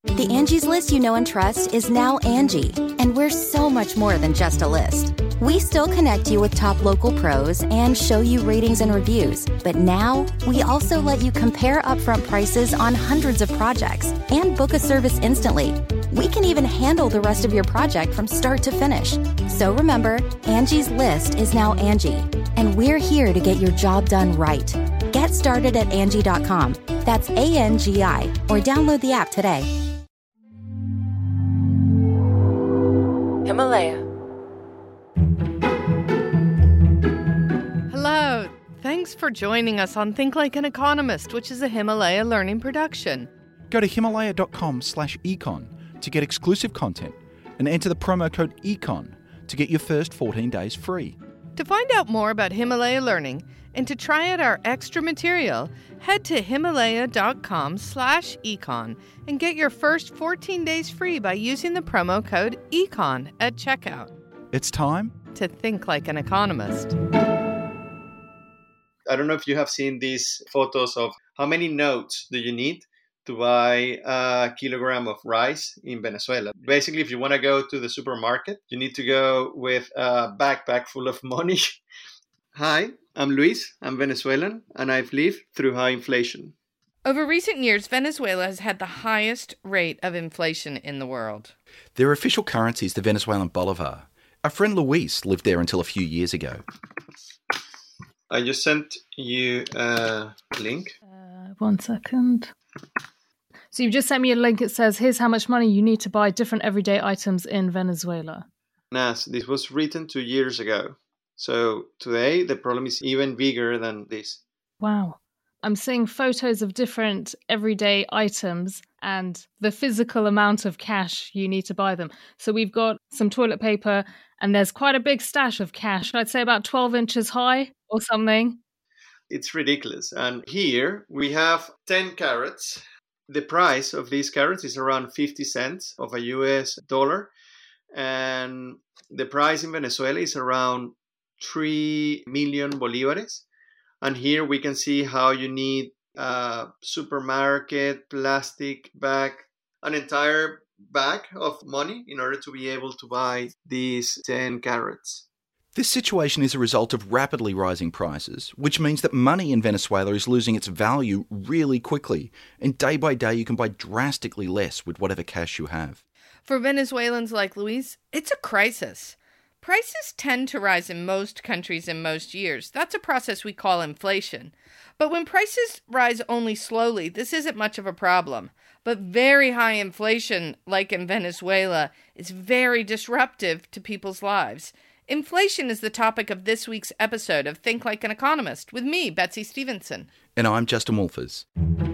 The Angie's List you know and trust is now Angie, and we're so much more than just a list. We still connect you with top local pros and show you ratings and reviews, but now we also let you compare upfront prices on hundreds of projects and book a service instantly. We can even handle the rest of your project from start to finish. So remember, Angie's List is now Angie, and we're here to get your job done right. Get started at Angie.com. That's ANGI, or download the app today. Himalaya. Hello. Thanks for joining us on Think Like an Economist, which is a Himalaya learning production. Go to himalaya.com/econ to get exclusive content and enter the promo code ECON to get your first 14 days free. To find out more about Himalaya Learning and to try out our extra material, head to himalaya.com/econ and get your first 14 days free by using the promo code ECON at checkout. It's time to think like an economist. I don't know if you have seen these photos of how many notes do you need to buy a kilogram of rice in Venezuela. Basically, if you want to go to the supermarket, you need to go with a backpack full of money. Hi, I'm Luis. I'm Venezuelan, and I've lived through high inflation. Over recent years, Venezuela has had the highest rate of inflation in the world. Their official currency is the Venezuelan bolivar. Our friend Luis lived there until a few years ago. I just sent you a link. 1 second. So you've just sent me a link. It says, here's how much money you need to buy different everyday items in Venezuela. Nas, this was written 2 years ago. So today, the problem is even bigger than this. Wow. I'm seeing photos of different everyday items and the physical amount of cash you need to buy them. So we've got some toilet paper and there's quite a big stash of cash. I'd say about 12 inches high or something. It's ridiculous. And here we have 10 carats. The price of these carats is around 50 cents of a US dollar. And the price in Venezuela is around 3 million bolívares. And here we can see how you need a supermarket, plastic bag, an entire bag of money in order to be able to buy these 10 carats. This situation is a result of rapidly rising prices, which means that money in Venezuela is losing its value really quickly, and day by day you can buy drastically less with whatever cash you have. For Venezuelans like Luis, it's a crisis. Prices tend to rise in most countries in most years. That's a process we call inflation. But when prices rise only slowly, this isn't much of a problem. But very high inflation, like in Venezuela, is very disruptive to people's lives. Inflation is the topic of this week's episode of Think Like an Economist with me, Betsy Stevenson. And I'm Justin Wolfers.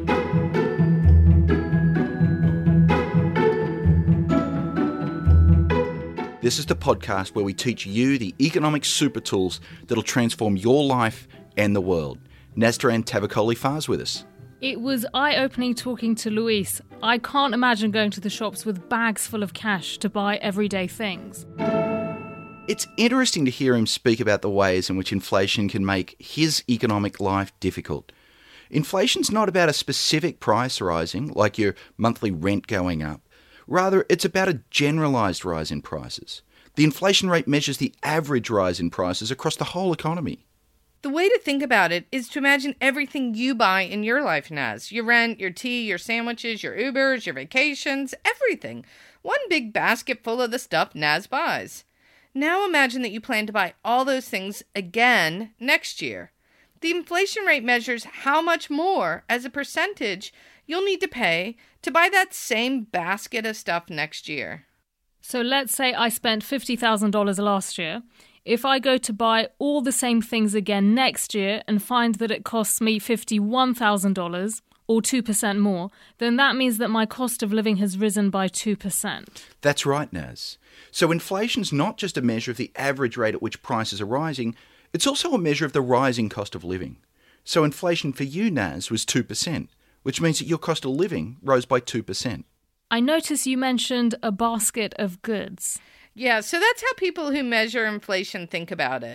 This is the podcast where we teach you the economic super tools that'll transform your life and the world. Nasdran Tavakoli-Far's with us. It was eye-opening talking to Luis. I can't imagine going to the shops with bags full of cash to buy everyday things. It's interesting to hear him speak about the ways in which inflation can make his economic life difficult. Inflation's not about a specific price rising, like your monthly rent going up. Rather, it's about a generalised rise in prices. The inflation rate measures the average rise in prices across the whole economy. The way to think about it is to imagine everything you buy in your life, Naz. Your rent, your tea, your sandwiches, your Ubers, your vacations, everything. One big basket full of the stuff Naz buys. Now imagine that you plan to buy all those things again next year. The inflation rate measures how much more as a percentage you'll need to pay to buy that same basket of stuff next year. So let's say I spent $50,000 last year. If I go to buy all the same things again next year and find that it costs me $51,000 or 2% more, then that means that my cost of living has risen by 2%. That's right, Naz. So inflation's not just a measure of the average rate at which prices are rising, it's also a measure of the rising cost of living. So inflation for you, Naz, was 2%, which means that your cost of living rose by 2%. I notice you mentioned a basket of goods. Yeah, so that's how people who measure inflation think about it.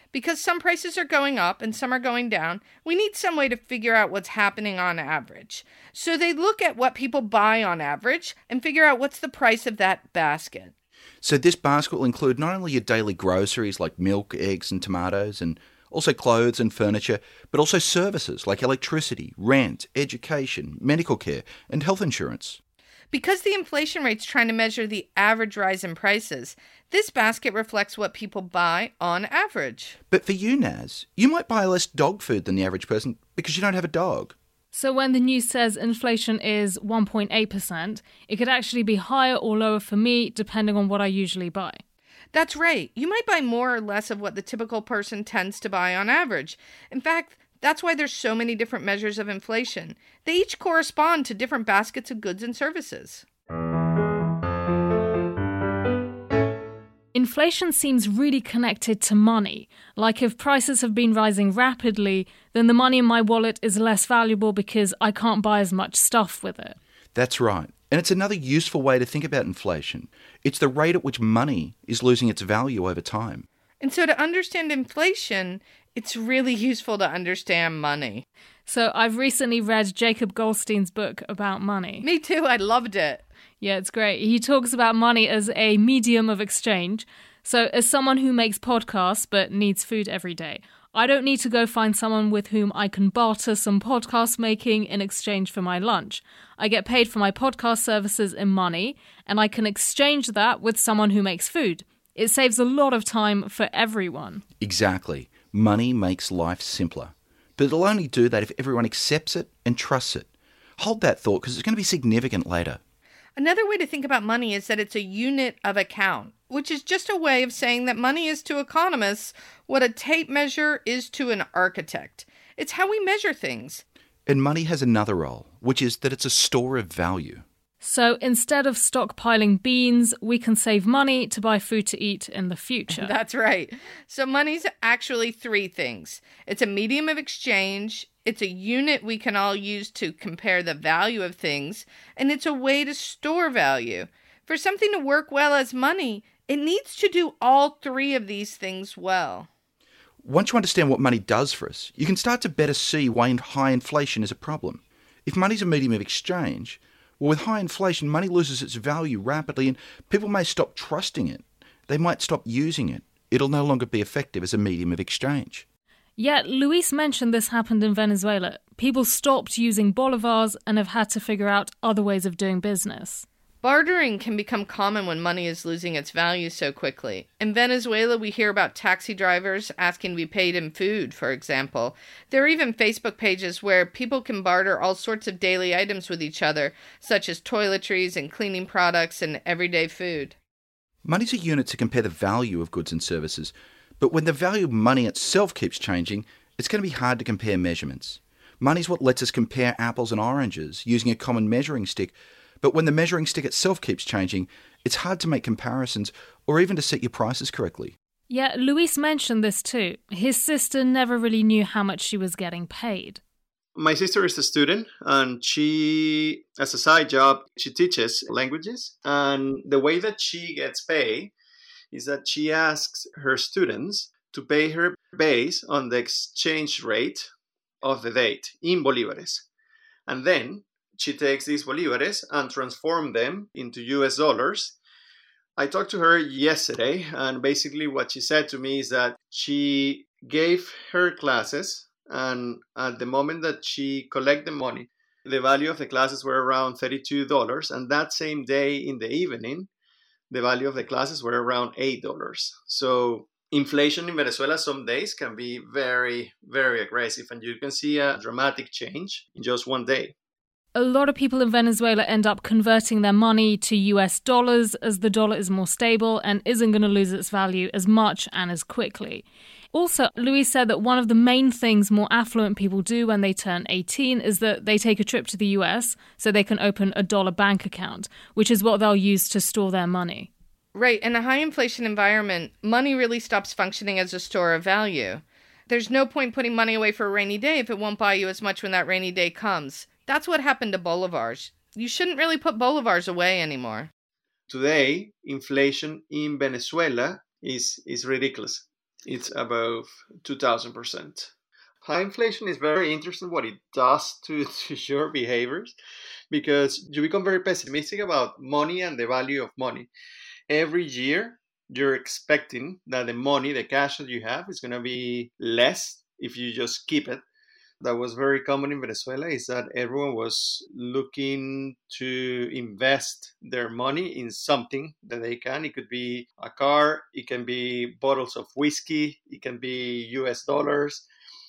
Because some prices are going up and some are going down, we need some way to figure out what's happening on average. So they look at what people buy on average and figure out what's the price of that basket. So this basket will include not only your daily groceries like milk, eggs and tomatoes, and also clothes and furniture, but also services like electricity, rent, education, medical care, and health insurance. Because the inflation rate's trying to measure the average rise in prices, this basket reflects what people buy on average. But for you, Naz, you might buy less dog food than the average person because you don't have a dog. So when the news says inflation is 1.8%, it could actually be higher or lower for me depending on what I usually buy. That's right. You might buy more or less of what the typical person tends to buy on average. In fact, that's why there's so many different measures of inflation. They each correspond to different baskets of goods and services. Inflation seems really connected to money. Like if prices have been rising rapidly, then the money in my wallet is less valuable because I can't buy as much stuff with it. That's right. And it's another useful way to think about inflation. It's the rate at which money is losing its value over time. And so to understand inflation, it's really useful to understand money. So I've recently read Jacob Goldstein's book about money. Me too, I loved it. Yeah, it's great. He talks about money as a medium of exchange. So as someone who makes podcasts but needs food every day, I don't need to go find someone with whom I can barter some podcast making in exchange for my lunch. I get paid for my podcast services in money, and I can exchange that with someone who makes food. It saves a lot of time for everyone. Exactly. Money makes life simpler. But it'll only do that if everyone accepts it and trusts it. Hold that thought because it's going to be significant later. Another way to think about money is that it's a unit of account, which is just a way of saying that money is to economists what a tape measure is to an architect. It's how we measure things. And money has another role, which is that it's a store of value. So instead of stockpiling beans, we can save money to buy food to eat in the future. That's right. So money's actually three things. It's a medium of exchange, it's a unit we can all use to compare the value of things, and it's a way to store value. For something to work well as money, it needs to do all three of these things well. Once you understand what money does for us, you can start to better see why high inflation is a problem. If money's a medium of exchange, well, with high inflation, money loses its value rapidly and people may stop trusting it. They might stop using it. It'll no longer be effective as a medium of exchange. Yet, Luis mentioned this happened in Venezuela. People stopped using bolivars and have had to figure out other ways of doing business. Bartering can become common when money is losing its value so quickly. In Venezuela, we hear about taxi drivers asking to be paid in food, for example. There are even Facebook pages where people can barter all sorts of daily items with each other, such as toiletries and cleaning products and everyday food. Money's a unit to compare the value of goods and services, but when the value of money itself keeps changing, it's going to be hard to compare measurements. Money's what lets us compare apples and oranges using a common measuring stick, but when the measuring stick itself keeps changing, it's hard to make comparisons or even to set your prices correctly. Yeah, Luis mentioned this too. His sister never really knew how much she was getting paid. My sister is a student and she, as a side job, she teaches languages. And the way that she gets paid is that she asks her students to pay her based on the exchange rate of the date in bolívares. And then she takes these bolívares and transforms them into US dollars. I talked to her yesterday, and basically what she said to me is that she gave her classes, and at the moment that she collected the money, the value of the classes were around $32, and that same day in the evening, the value of the classes were around $8. So inflation in Venezuela some days can be very, very aggressive, and you can see a dramatic change in just one day. A lot of people in Venezuela end up converting their money to US dollars as the dollar is more stable and isn't going to lose its value as much and as quickly. Also, Luis said that one of the main things more affluent people do when they turn 18 is that they take a trip to the US so they can open a dollar bank account, which is what they'll use to store their money. Right, in a high inflation environment, money really stops functioning as a store of value. There's no point putting money away for a rainy day if it won't buy you as much when that rainy day comes. That's what happened to bolivars. You shouldn't really put bolivars away anymore. Today, inflation in Venezuela is ridiculous. it's above 2,000%. High inflation is very interesting what it does to your behaviors, because you become very pessimistic about money and the value of money. Every year, you're expecting that the money, the cash that you have, is going to be less if you just keep it. That was very common in Venezuela, is that everyone was looking to invest their money in something that they can. It could be a car, it can be bottles of whiskey, it can be US dollars,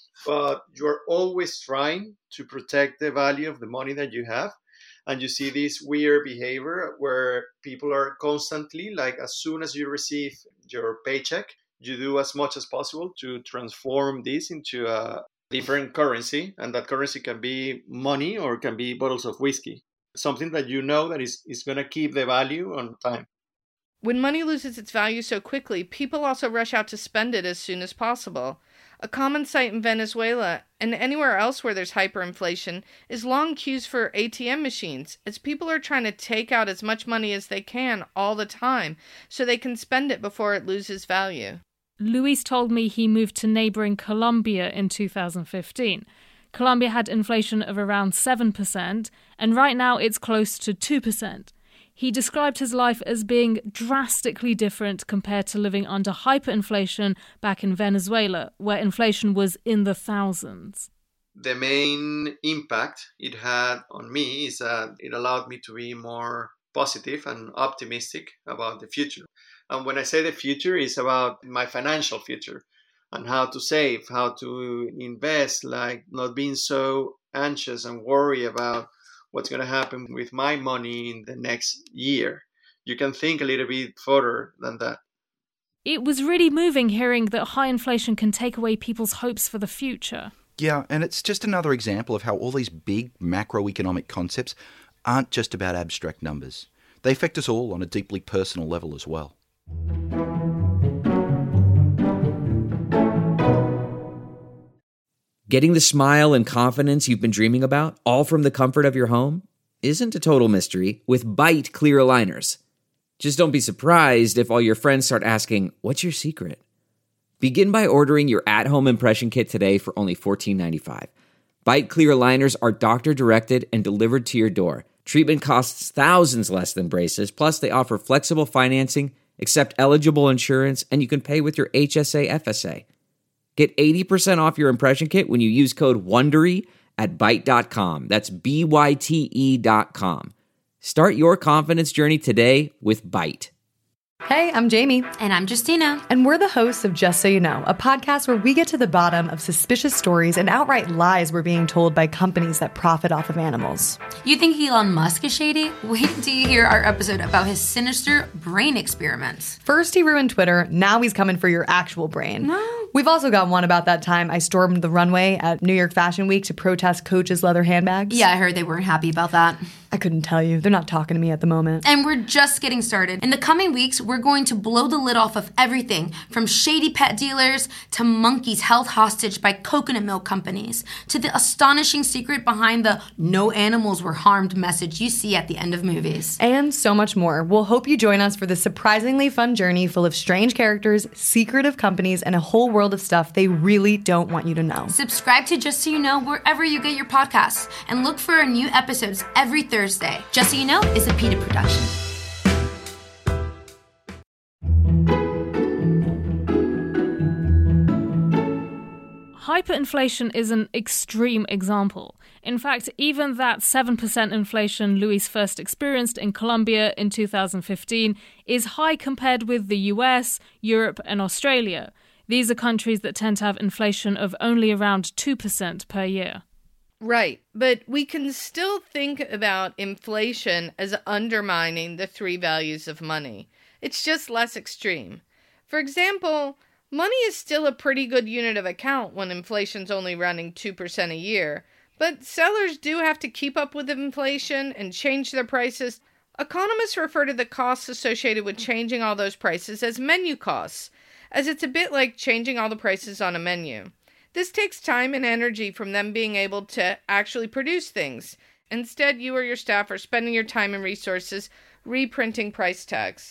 but you're always trying to protect the value of the money that you have. And you see this weird behavior where people are constantly, like, as soon as you receive your paycheck, you do as much as possible to transform this into a different currency, and that currency can be money or can be bottles of whiskey, something that you know that is going to keep the value on time. When money loses its value so quickly, people also rush out to spend it as soon as possible. A common sight in Venezuela and anywhere else where there's hyperinflation is long queues for ATM machines, as people are trying to take out as much money as they can all the time so they can spend it before it loses value. Luis told me he moved to neighbouring Colombia in 2015. Colombia had inflation of around 7%, and right now it's close to 2%. He described his life as being drastically different compared to living under hyperinflation back in Venezuela, where inflation was in the thousands. The main impact it had on me is that it allowed me to be more positive and optimistic about the future. And when I say the future, it's about my financial future and how to save, how to invest, like not being so anxious and worry about what's going to happen with my money in the next year. You can think a little bit further than that. It was really moving hearing that high inflation can take away people's hopes for the future. Yeah, and it's just another example of how all these big macroeconomic concepts aren't just about abstract numbers. They affect us all on a deeply personal level as well. Getting the smile and confidence you've been dreaming about, all from the comfort of your home, isn't a total mystery with Byte clear aligners. Just don't be surprised if all your friends start asking, "What's your secret?" Begin by ordering your at-home impression kit today for only $14.95. Byte clear aligners are doctor-directed and delivered to your door. Treatment costs thousands less than braces, plus they offer flexible financing, accept eligible insurance, and you can pay with your HSA FSA. Get 80% off your impression kit when you use code WONDERY at Byte.com. That's BYTE.com. Start your confidence journey today with Byte. Hey, I'm Jamie. And I'm Justina. And we're the hosts of Just So You Know, a podcast where we get to the bottom of suspicious stories and outright lies we're being told by companies that profit off of animals. You think Elon Musk is shady? Wait till you hear our episode about his sinister brain experiments. First he ruined Twitter, now he's coming for your actual brain. No. We've also got one about that time I stormed the runway at New York Fashion Week to protest Coach's leather handbags. Yeah, I heard they weren't happy about that. I couldn't tell you. They're not talking to me at the moment. And we're just getting started. In the coming weeks, we're going to blow the lid off of everything from shady pet dealers to monkeys held hostage by coconut milk companies to the astonishing secret behind the "no animals were harmed" message you see at the end of movies. And so much more. We'll hope you join us for this surprisingly fun journey full of strange characters, secretive companies, and a whole world of stuff they really don't want you to know. Subscribe to Just So You Know wherever you get your podcasts and look for our new episodes every Thursday. Just So You Know is a PETA production. Hyperinflation is an extreme example. In fact, even that 7% inflation Luis first experienced in Colombia in 2015 is high compared with the US, Europe, and Australia. These are countries that tend to have inflation of only around 2% per year. Right, but we can still think about inflation as undermining the three values of money. It's just less extreme. For example, money is still a pretty good unit of account when inflation's only running 2% a year, but sellers do have to keep up with inflation and change their prices. Economists refer to the costs associated with changing all those prices as menu costs, as it's a bit like changing all the prices on a menu. This takes time and energy from them being able to actually produce things. Instead, you or your staff are spending your time and resources reprinting price tags.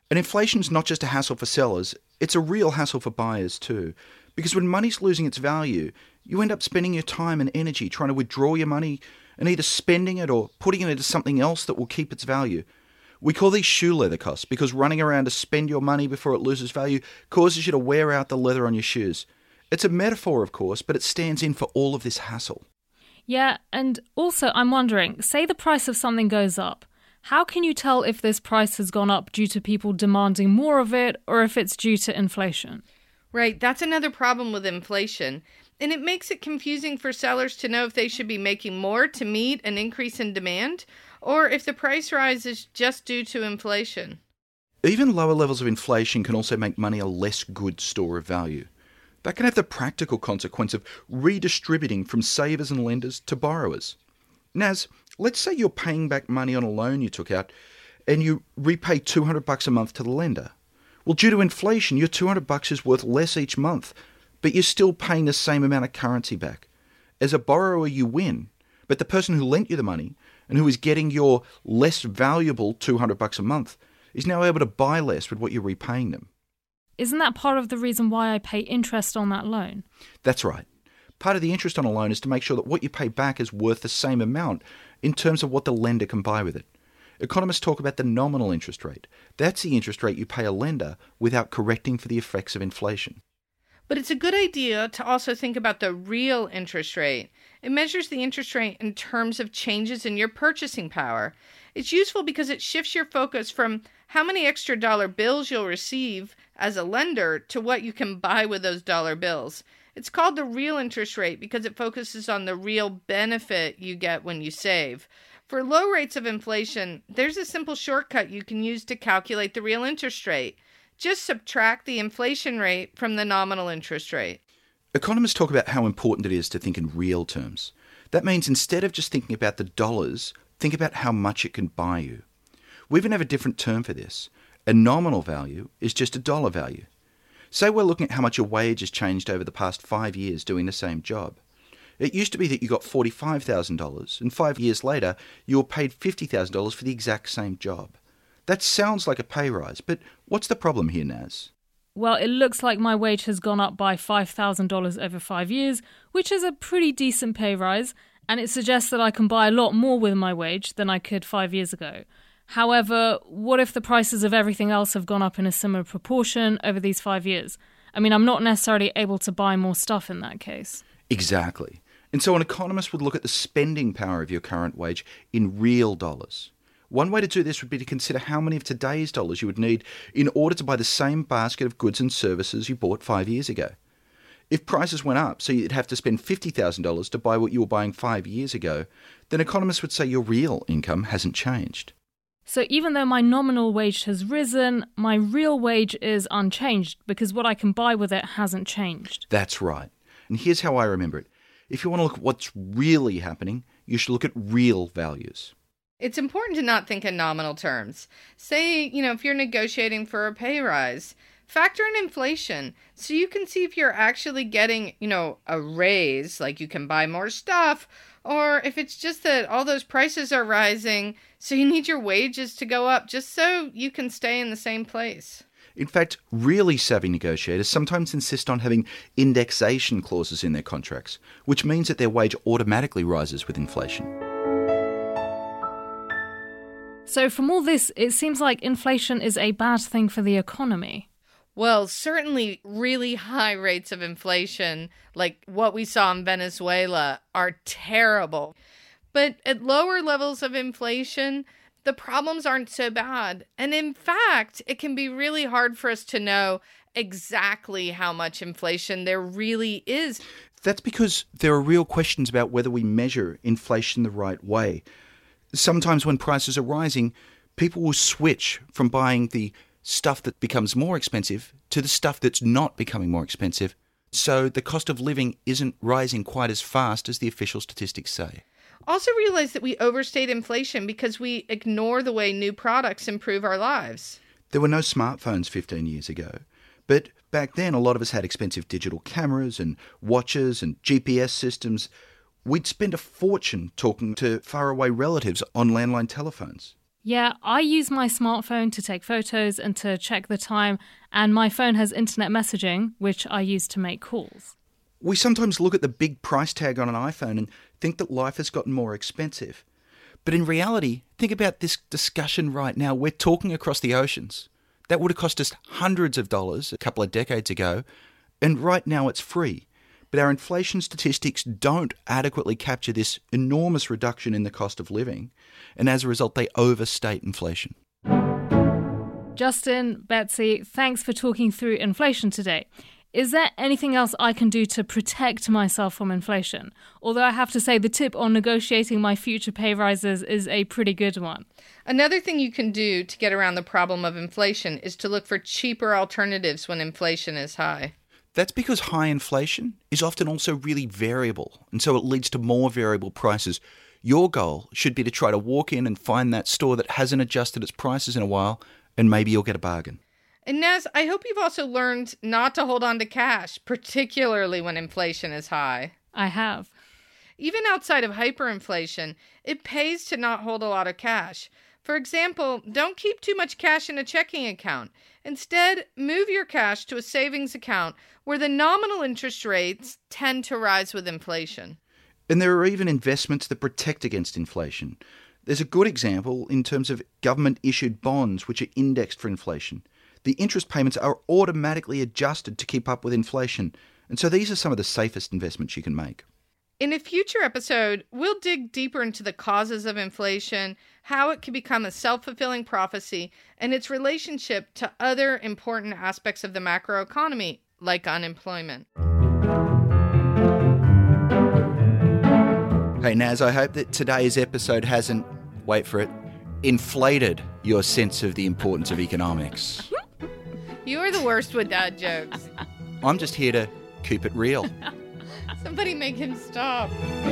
And inflation's not just a hassle for sellers, it's a real hassle for buyers too. Because when money's losing its value, you end up spending your time and energy trying to withdraw your money and either spending it or putting it into something else that will keep its value. We call these shoe leather costs because running around to spend your money before it loses value causes you to wear out the leather on your shoes. It's a metaphor, of course, but it stands in for all of this hassle. Yeah, and also I'm wondering, say the price of something goes up. How can you tell if this price has gone up due to people demanding more of it or if it's due to inflation? Right, that's another problem with inflation. And it makes it confusing for sellers to know if they should be making more to meet an increase in demand or if the price rise is just due to inflation. Even lower levels of inflation can also make money a less good store of value. That can have the practical consequence of redistributing from savers and lenders to borrowers. Naz, let's say you're paying back money on a loan you took out and you repay $200 a month to the lender. Well, due to inflation, your $200 is worth less each month, but you're still paying the same amount of currency back. As a borrower, you win, but the person who lent you the money and who is getting your less valuable $200 a month is now able to buy less with what you're repaying them. Isn't that part of the reason why I pay interest on that loan? That's right. Part of the interest on a loan is to make sure that what you pay back is worth the same amount in terms of what the lender can buy with it. Economists talk about the nominal interest rate. That's the interest rate you pay a lender without correcting for the effects of inflation. But it's a good idea to also think about the real interest rate. It measures the interest rate in terms of changes in your purchasing power. It's useful because it shifts your focus from how many extra dollar bills you'll receive as a lender to what you can buy with those dollar bills. It's called the real interest rate because it focuses on the real benefit you get when you save. For low rates of inflation, there's a simple shortcut you can use to calculate the real interest rate. Just subtract the inflation rate from the nominal interest rate. Economists talk about how important it is to think in real terms. That means instead of just thinking about the dollars, think about how much it can buy you. We even have a different term for this. A nominal value is just a dollar value. Say we're looking at how much your wage has changed over the past 5 years doing the same job. It used to be that you got $45,000, and 5 years later, you were paid $50,000 for the exact same job. That sounds like a pay rise, but what's the problem here, Naz? Well, it looks like my wage has gone up by $5,000 over 5 years, which is a pretty decent pay rise, and it suggests that I can buy a lot more with my wage than I could 5 years ago. However, what if the prices of everything else have gone up in a similar proportion over these 5 years? I mean, I'm not necessarily able to buy more stuff in that case. Exactly. And so an economist would look at the spending power of your current wage in real dollars. One way to do this would be to consider how many of today's dollars you would need in order to buy the same basket of goods and services you bought 5 years ago. If prices went up, so you'd have to spend $50,000 to buy what you were buying 5 years ago, then economists would say your real income hasn't changed. So even though my nominal wage has risen, my real wage is unchanged because what I can buy with it hasn't changed. That's right. And here's how I remember it. If you want to look at what's really happening, you should look at real values. It's important to not think in nominal terms. Say, if you're negotiating for a pay rise, factor in inflation so you can see if you're actually getting, a raise, like you can buy more stuff, or if it's just that all those prices are rising, so you need your wages to go up just so you can stay in the same place. In fact, really savvy negotiators sometimes insist on having indexation clauses in their contracts, which means that their wage automatically rises with inflation. So from all this, it seems like inflation is a bad thing for the economy. Well, certainly really high rates of inflation, like what we saw in Venezuela, are terrible. But at lower levels of inflation, the problems aren't so bad. And in fact, it can be really hard for us to know exactly how much inflation there really is. That's because there are real questions about whether we measure inflation the right way. Sometimes when prices are rising, people will switch from buying the stuff that becomes more expensive to the stuff that's not becoming more expensive. So the cost of living isn't rising quite as fast as the official statistics say. Also realize that we overstate inflation because we ignore the way new products improve our lives. There were no smartphones 15 years ago, but back then a lot of us had expensive digital cameras and watches and GPS systems. We'd spend a fortune talking to faraway relatives on landline telephones. Yeah, I use my smartphone to take photos and to check the time, and my phone has internet messaging, which I use to make calls. We sometimes look at the big price tag on an iPhone and think that life has gotten more expensive. But in reality, think about this discussion right now. We're talking across the oceans. That would have cost us hundreds of dollars a couple of decades ago, and right now it's free. But our inflation statistics don't adequately capture this enormous reduction in the cost of living, and as a result, they overstate inflation. Justin, Betsy, thanks for talking through inflation today. Is there anything else I can do to protect myself from inflation? Although I have to say the tip on negotiating my future pay rises is a pretty good one. Another thing you can do to get around the problem of inflation is to look for cheaper alternatives when inflation is high. That's because high inflation is often also really variable, and so it leads to more variable prices. Your goal should be to try to walk in and find that store that hasn't adjusted its prices in a while, and maybe you'll get a bargain. And Naz, I hope you've also learned not to hold on to cash, particularly when inflation is high. I have. Even outside of hyperinflation, it pays to not hold a lot of cash. For example, don't keep too much cash in a checking account. Instead, move your cash to a savings account where the nominal interest rates tend to rise with inflation. And there are even investments that protect against inflation. There's a good example in terms of government-issued bonds which are indexed for inflation. The interest payments are automatically adjusted to keep up with inflation, and so these are some of the safest investments you can make. In a future episode, we'll dig deeper into the causes of inflation, how it can become a self-fulfilling prophecy, and its relationship to other important aspects of the macroeconomy, like unemployment. Hey Naz, I hope that today's episode hasn't, wait for it, inflated your sense of the importance of economics. You are the worst with dad jokes. I'm just here to keep it real. Somebody make him stop.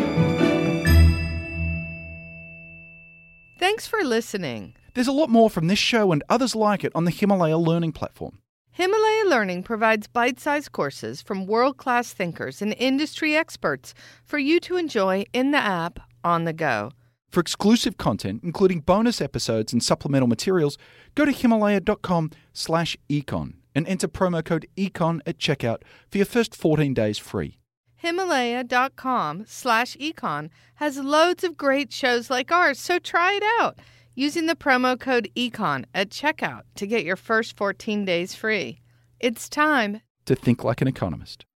Thanks for listening. There's a lot more from this show and others like it on the Himalaya Learning platform. Himalaya Learning provides bite-sized courses from world-class thinkers and industry experts for you to enjoy in the app on the go. For exclusive content, including bonus episodes and supplemental materials, go to himalaya.com/econ and enter promo code ECON at checkout for your first 14 days free. Himalaya.com/econ has loads of great shows like ours, so try it out using the promo code ECON at checkout to get your first 14 days free. It's time to think like an economist.